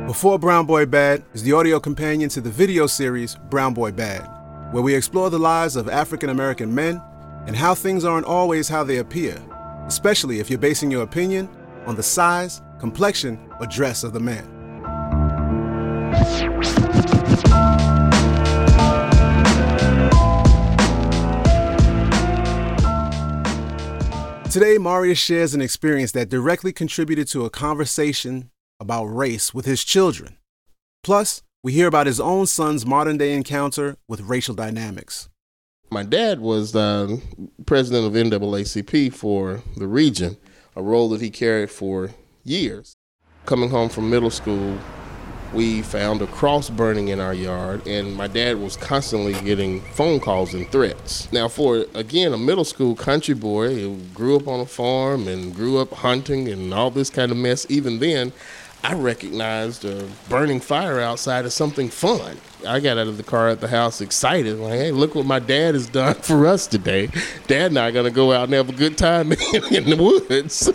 Before Brown Boy Bad is the audio companion to the video series Brown Boy Bad, where we explore the lives of African American men and how things aren't always how they appear, especially if you're basing your opinion on the size, complexion, or dress of the man. Today, Marius shares an experience that directly contributed to a conversation about race with his children. Plus, we hear about his own son's modern-day encounter with racial dynamics. My dad was president of NAACP for the region, a role that he carried for years. Coming home from middle school, we found a cross burning in our yard, and my dad was constantly getting phone calls and threats. Now, for, again, a middle school country boy who grew up on a farm and grew up hunting and all this kind of mess, even then, I recognized a burning fire outside as something fun. I got out of the car at the house excited, like, hey, look what my dad has done for us today. Dad and I are going to go out and have a good time in the woods.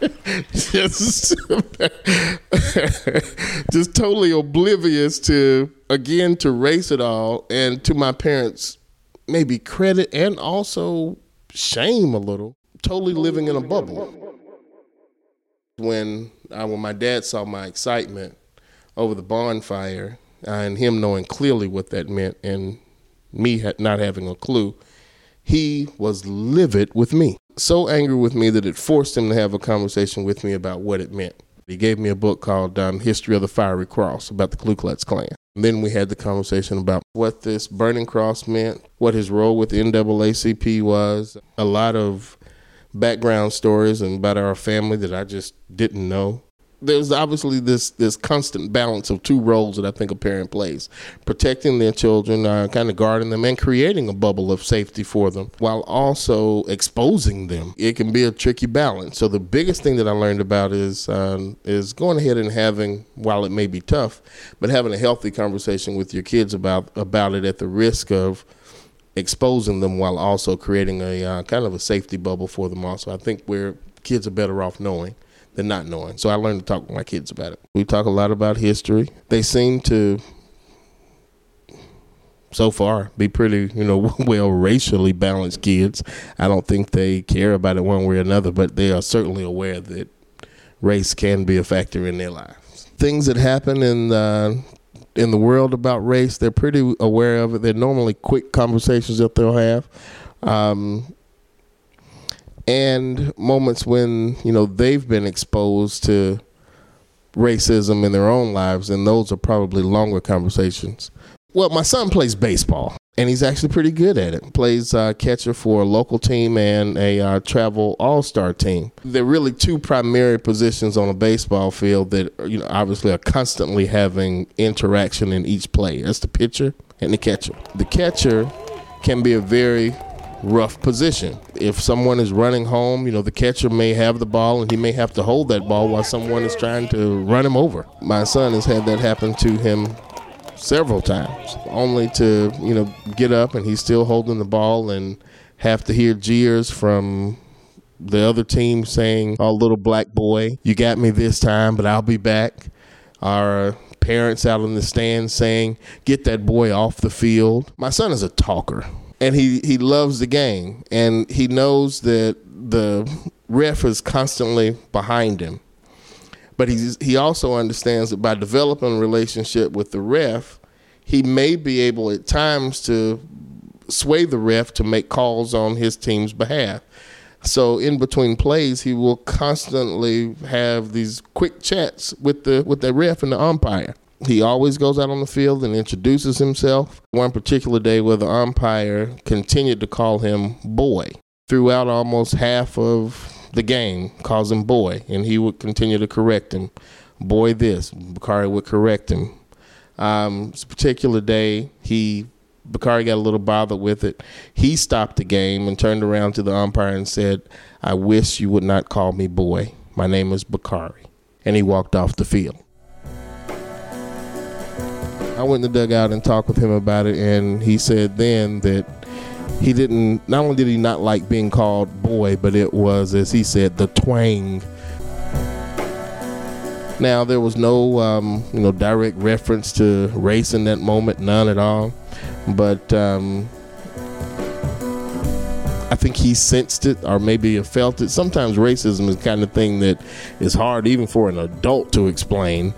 Just totally oblivious to race at all, and to my parents' maybe credit and also shame a little. Totally living in a bubble. When my dad saw my excitement over the bonfire and him knowing clearly what that meant and me not having a clue, he was livid with me. So angry with me that it forced him to have a conversation with me about what it meant. He gave me a book called History of the Fiery Cross about the Ku Klux Klan. And then we had the conversation about what this burning cross meant, what his role with NAACP was, a lot of background stories and about our family that I just didn't know. There's obviously this constant balance of two roles that I think a parent plays: protecting their children, kind of guarding them, and creating a bubble of safety for them while also exposing them. It can be a tricky balance. So the biggest thing that I learned about is going ahead and having, while it may be tough, but having a healthy conversation with your kids about it at the risk of exposing them while also creating a kind of a safety bubble for them also. I think kids are better off knowing than not knowing. So I learned to talk with my kids about it. We talk a lot about history. They seem to, so far, be pretty, well, racially balanced kids. I don't think they care about it one way or another, but they are certainly aware that race can be a factor in their lives. Things that happen in the world about race, they're pretty aware of it. They're normally quick conversations that they'll have. And moments when, they've been exposed to racism in their own lives, and those are probably longer conversations. Well, my son plays baseball, and he's actually pretty good at it. Plays catcher for a local team and a travel all-star team. There are really two primary positions on a baseball field that, obviously are constantly having interaction in each play. That's the pitcher and the catcher. The catcher can be a very rough position. If someone is running home, the catcher may have the ball and he may have to hold that ball while someone is trying to run him over. My son has had that happen to him several times, only to, get up and he's still holding the ball and have to hear jeers from the other team saying, "Oh, little black boy, you got me this time, but I'll be back." Our parents out in the stands saying, "Get that boy off the field." My son is a talker, and he loves the game, and he knows that the ref is constantly behind him. But he also understands that by developing a relationship with the ref, he may be able at times to sway the ref to make calls on his team's behalf. So in between plays, he will constantly have these quick chats with the ref and the umpire. He always goes out on the field and introduces himself. One particular day where the umpire continued to call him boy. Throughout almost half of the game, calls him boy, and he would continue to correct him. Boy this, Bakari would correct him. This particular day, Bakari got a little bothered with it. He stopped the game and turned around to the umpire and said, "I wish you would not call me boy. My name is Bakari." And he walked off the field. I went in the dugout and talked with him about it, and he said then that not only did he not like being called boy, but it was, as he said, the twang Now, there was no, direct reference to race in that moment, none at all. But I think he sensed it, or maybe felt it. Sometimes racism is the kind of thing that is hard even for an adult to explain,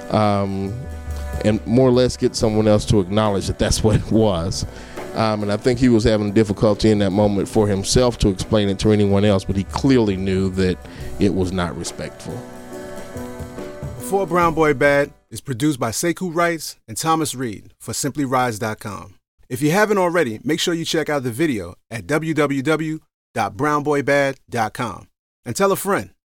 and more or less get someone else to acknowledge that that's what it was. And I think he was having difficulty in that moment for himself to explain it to anyone else, but he clearly knew that it was not respectful. Before Brown Boy Bad is produced by Sekou Wrights and Thomas Reed for SimplyRise.com. If you haven't already, make sure you check out the video at www.brownboybad.com and tell a friend.